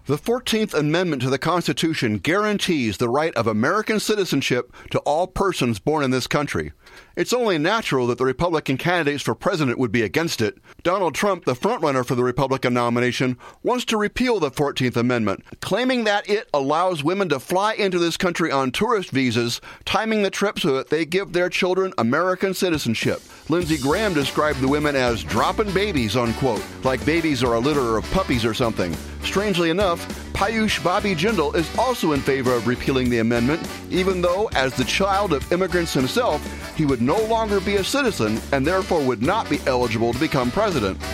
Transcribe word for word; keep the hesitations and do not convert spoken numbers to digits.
The fourteenth Amendment to the Constitution guarantees the right of American citizenship to all persons born in this country. It's only natural that the Republican candidates for president would be against it. Donald Trump, the frontrunner for the Republican nomination, wants to repeal the fourteenth Amendment, claiming that it allows women to fly into this country on tourist visas, timing the trip so that they give their children American citizenship. Lindsey Graham described the women as dropping babies, unquote, like babies are a litter of puppies or something. Strangely enough, Piyush Bobby Jindal is also in favor of repealing the amendment, even though, as the child of immigrants himself, he would no longer be a citizen and therefore would not be eligible to become president.